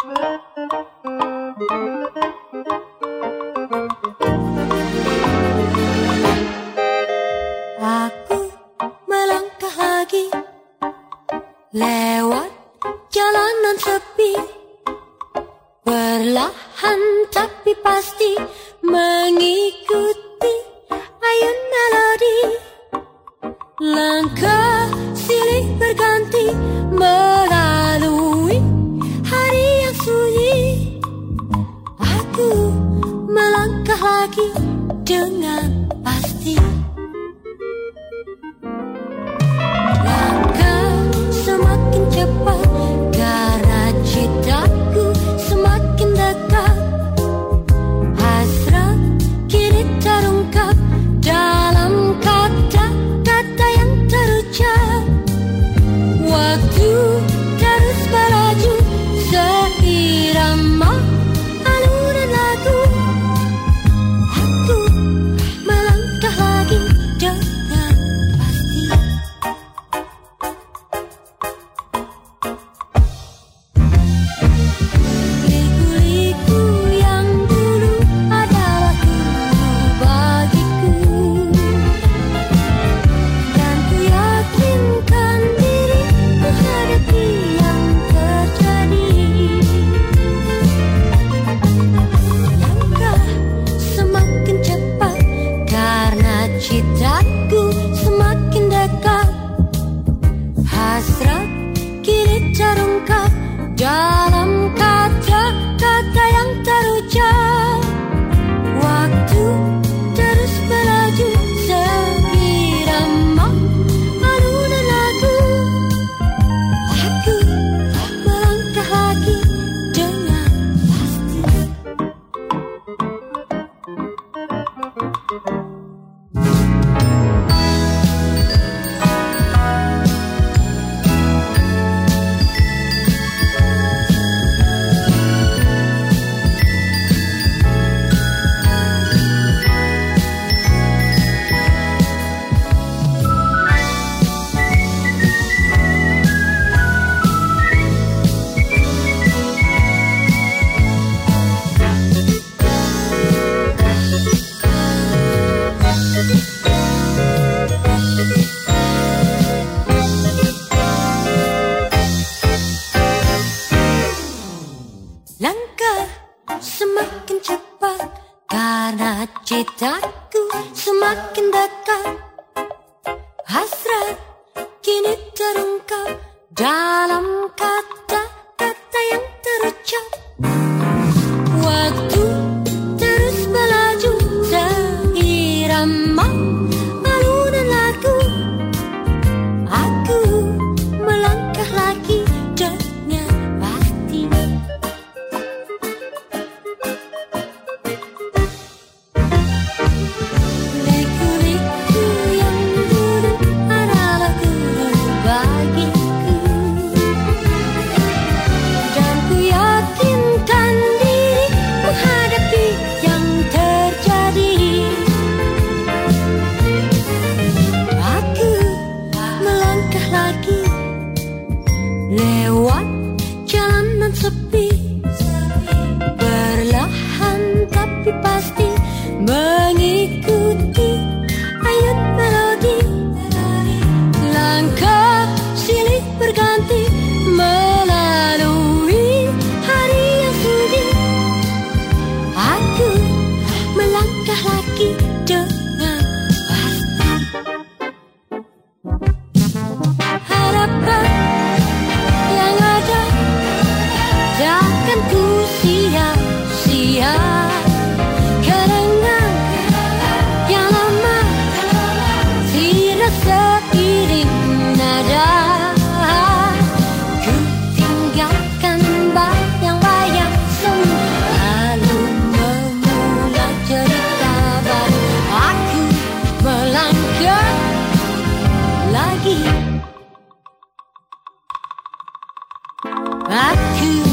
Aku melangkah lagi lewat jalanan sepi, perlahan tapi pasti mengikuti ayun melodi. Langkah silih berganti melalui hari yang sunyi. Aku melangkah lagi dengan pasti. Langkah semakin cepat karena cintaku semakin dekat. Hasrat kini terungkap dalam kata-kata yang terucap. Waktu terus berlaju seirama alunan lagu. Aku melangkah lagi dengan pasti. Liku-liku yang dulu adalah guru bagiku, dan ku yakinkan diri menghadapi yang terjadi. Langkah semakin cepat karena cintaku semakin dekat. Hasrat kini terungkap dalam kata-kata yang terucap. Waktu terus berlaju seirama alunan lagu. Aku melangkah lagi dengan pasti. Langkah semakin cepat karena cintaku semakin dekat. Hasrat kini terungkap dalam kata-kata yang terucap. Waktu terus berlaju seirama alunan lagu. Aku melangkah lagi dengan pasti. Liku-liku yang dulu adalah guru bagiku, dan ku yakinkan diri menghadapi yang terjadi. Aku melangkah lagi lewat jalanan sepi, perlahan tapi pasti mengikuti ayun melodi. Langkah silih berganti melalui hari yang sunyi. Aku melangkah lagi dengan pasti. Harapan yang ada takkan ku sia-sia. Kenangan yang lama tidak seiring nada. Ku tinggalkan bayang-bayang semu, lalu memulai cerita baru. Aku melangkah lagi. Aku